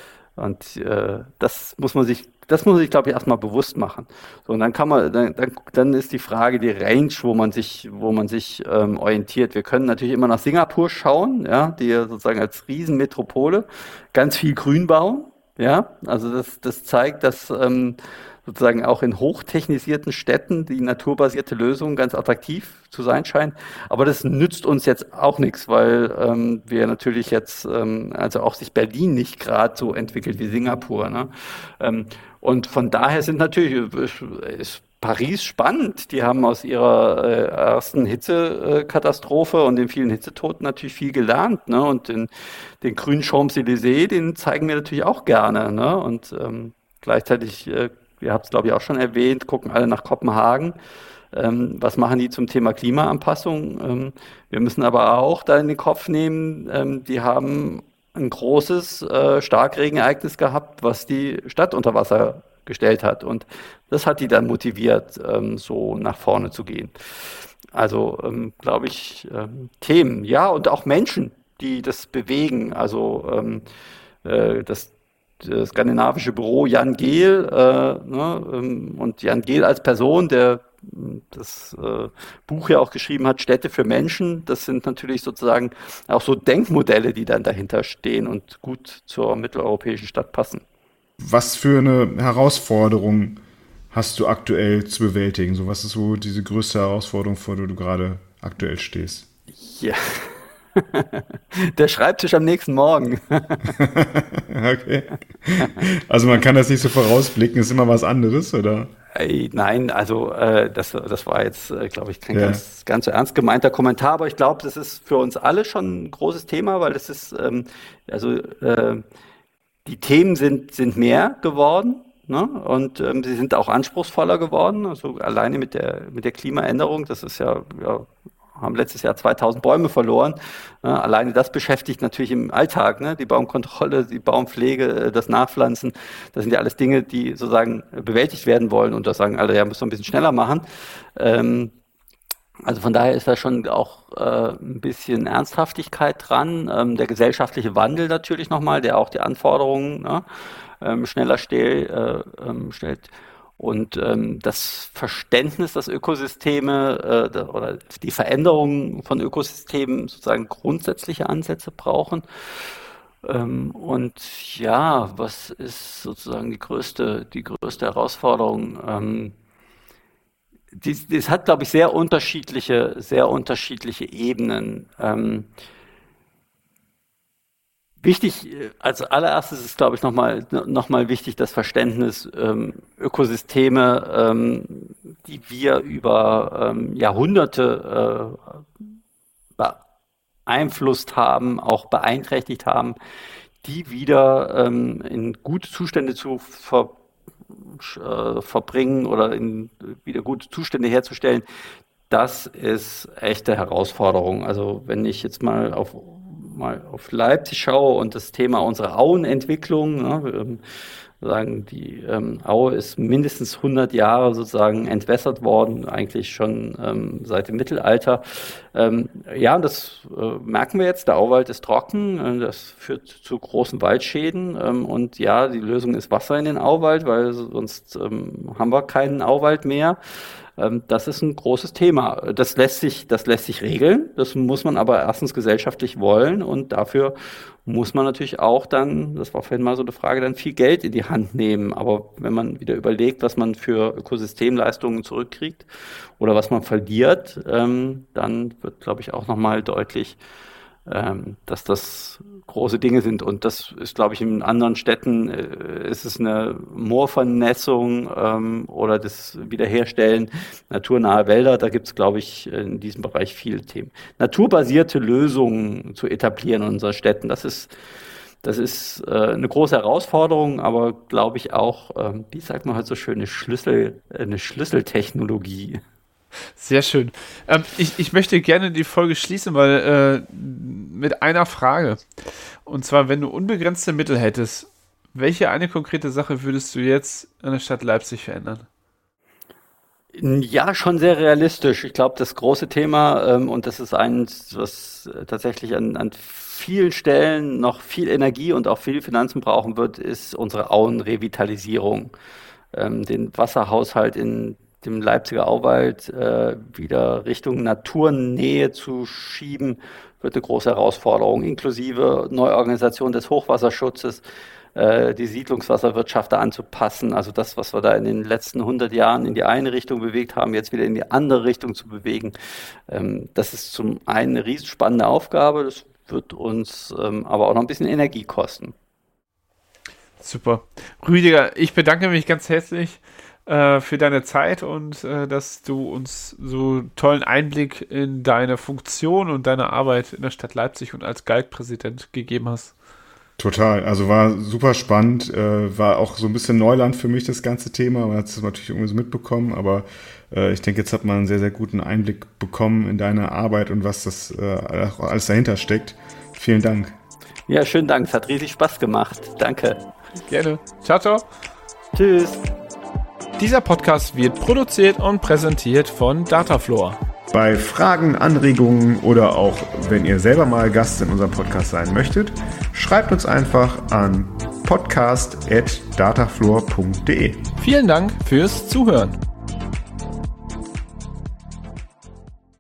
und äh, das muss man sich, das muss man sich, glaube ich, erstmal bewusst machen. So, und dann kann man, dann, dann, dann ist die Frage die Range, wo man sich, wo man sich ähm, orientiert. Wir können natürlich immer nach Singapur schauen, ja, die ja sozusagen als Riesenmetropole ganz viel Grün bauen. Ja, also das, das zeigt, dass ähm, sozusagen auch in hochtechnisierten Städten die naturbasierte Lösung ganz attraktiv zu sein scheint. Aber das nützt uns jetzt auch nichts, weil ähm, wir natürlich jetzt, ähm, also auch sich Berlin nicht gerade so entwickelt wie Singapur. Ne? Ähm, und von daher sind natürlich, ist, ist Paris spannend. Die haben aus ihrer äh, ersten Hitzekatastrophe und den vielen Hitzetoten natürlich viel gelernt. Ne? Und den, den grünen Champs-Élysées, den zeigen wir natürlich auch gerne. Ne? Und ähm, gleichzeitig, äh, ihr habt es glaube ich auch schon erwähnt, gucken alle nach Kopenhagen. Ähm, was machen die zum Thema Klimaanpassung? Ähm, wir müssen aber auch da in den Kopf nehmen, ähm, die haben ein großes äh, Starkregenereignis gehabt, was die Stadt unter Wasser gestellt hat. Und das hat die dann motiviert, ähm, so nach vorne zu gehen. Also, ähm, glaube ich, ähm, Themen, ja, und auch Menschen, die das bewegen. Also ähm, äh, das, das skandinavische Büro Jan Gehl äh, ne, ähm, und Jan Gehl als Person, der ähm, das äh, Buch ja auch geschrieben hat, Städte für Menschen, das sind natürlich sozusagen auch so Denkmodelle, die dann dahinter stehen und gut zur mitteleuropäischen Stadt passen. Was für eine Herausforderung hast du aktuell zu bewältigen? So, was ist so diese größte Herausforderung, vor der du gerade aktuell stehst? Ja, der Schreibtisch am nächsten Morgen. Okay. Also man kann das nicht so vorausblicken, ist immer was anderes, oder? Ey, nein, also äh, das, das war jetzt, äh, glaube ich, kein Ja. ganz, ganz so ernst gemeinter Kommentar, aber ich glaube, das ist für uns alle schon ein großes Thema, weil das ist, ähm, also äh, die Themen sind, sind mehr geworden, ne? Und ähm, sie sind auch anspruchsvoller geworden. Also alleine mit der, mit der Klimaänderung, das ist ja, ja, haben letztes Jahr zweitausend Bäume verloren. Ne? Alleine das beschäftigt natürlich im Alltag, ne? Die Baumkontrolle, die Baumpflege, äh, das Nachpflanzen. Das sind ja alles Dinge, die sozusagen bewältigt werden wollen. Und da sagen alle, ja, müssen wir ein bisschen schneller machen. Ähm, also von daher ist da schon auch äh, ein bisschen Ernsthaftigkeit dran. Ähm, der gesellschaftliche Wandel natürlich nochmal, der auch die Anforderungen ne, ähm, schneller stell, äh, ähm, stellt. Und ähm, das Verständnis, dass Ökosysteme äh, da- oder die Veränderung von Ökosystemen sozusagen grundsätzliche Ansätze brauchen. Ähm, und ja, was ist sozusagen die größte, die größte Herausforderung? Ähm, dies, dies hat, glaube ich, sehr unterschiedliche, sehr unterschiedliche Ebenen. Ähm, wichtig, als allererstes ist, glaube ich, nochmal noch mal wichtig das Verständnis, ähm, Ökosysteme, ähm, die wir über ähm, Jahrhunderte äh, beeinflusst haben, auch beeinträchtigt haben, die wieder ähm, in gute Zustände zu ver äh, verbringen oder in wieder gute Zustände herzustellen, das ist echte Herausforderung. Also wenn ich jetzt mal auf, mal auf Leipzig schaue und das Thema unserer Auenentwicklung, ne, sagen, die ähm, Aue ist mindestens hundert Jahre sozusagen entwässert worden, eigentlich schon ähm, seit dem Mittelalter. Ähm, ja, das äh, merken wir jetzt, der Auwald ist trocken, äh, das führt zu großen Waldschäden ähm, und ja, die Lösung ist Wasser in den Auwald, weil sonst ähm, haben wir keinen Auwald mehr. Ähm, das ist ein großes Thema. Das lässt sich, das lässt sich regeln, das muss man aber erstens gesellschaftlich wollen und dafür muss man natürlich auch dann, das war vorhin mal so eine Frage, dann viel Geld in die Hand nehmen. Aber wenn man wieder überlegt, was man für Ökosystemleistungen zurückkriegt oder was man verliert, ähm, dann wird, glaube ich, auch nochmal deutlich, ähm, dass das große Dinge sind. Und das ist, glaube ich, in anderen Städten, äh, ist es eine Moorvernässung ähm, oder das Wiederherstellen naturnahe Wälder. Da gibt es, glaube ich, in diesem Bereich viele Themen. Naturbasierte Lösungen zu etablieren in unseren Städten, das ist, das ist äh, eine große Herausforderung, aber, glaube ich, auch, ähm, wie sagt man heute so schön, eine Schlüssel, eine Schlüsseltechnologie. Sehr schön. Ähm, ich, ich möchte gerne die Folge schließen, weil äh, mit einer Frage. Und zwar, wenn du unbegrenzte Mittel hättest, welche eine konkrete Sache würdest du jetzt in der Stadt Leipzig verändern? Ja, schon sehr realistisch. Ich glaube, das große Thema, ähm, und das ist eins, was äh, tatsächlich an, an vielen Stellen noch viel Energie und auch viel Finanzen brauchen wird, ist unsere Auenrevitalisierung. Ähm, den Wasserhaushalt in dem Leipziger Auwald äh, wieder Richtung Naturnähe zu schieben, wird eine große Herausforderung, inklusive Neuorganisation des Hochwasserschutzes, äh, die Siedlungswasserwirtschaft da anzupassen. Also das, was wir da in den letzten hundert Jahren in die eine Richtung bewegt haben, jetzt wieder in die andere Richtung zu bewegen. Ähm, das ist zum einen eine riesenspannende Aufgabe, das wird uns ähm, aber auch noch ein bisschen Energie kosten. Super. Rüdiger, ich bedanke mich ganz herzlich äh, für deine Zeit und äh, dass du uns so tollen Einblick in deine Funktion und deine Arbeit in der Stadt Leipzig und als Galg-Präsident gegeben hast. Total, also war super spannend, äh, war auch so ein bisschen Neuland für mich, das ganze Thema, man hat es natürlich irgendwie so mitbekommen, aber äh, ich denke, jetzt hat man einen sehr, sehr guten Einblick bekommen in deine Arbeit und was das äh, alles dahinter steckt. Vielen Dank. Ja, schönen Dank, es hat riesig Spaß gemacht. Danke. Gerne. Ciao, ciao. Tschüss. Dieser Podcast wird produziert und präsentiert von Datafloor. Bei Fragen, Anregungen oder auch wenn ihr selber mal Gast in unserem Podcast sein möchtet, schreibt uns einfach an podcast at datafloor punkt de. Vielen Dank fürs Zuhören.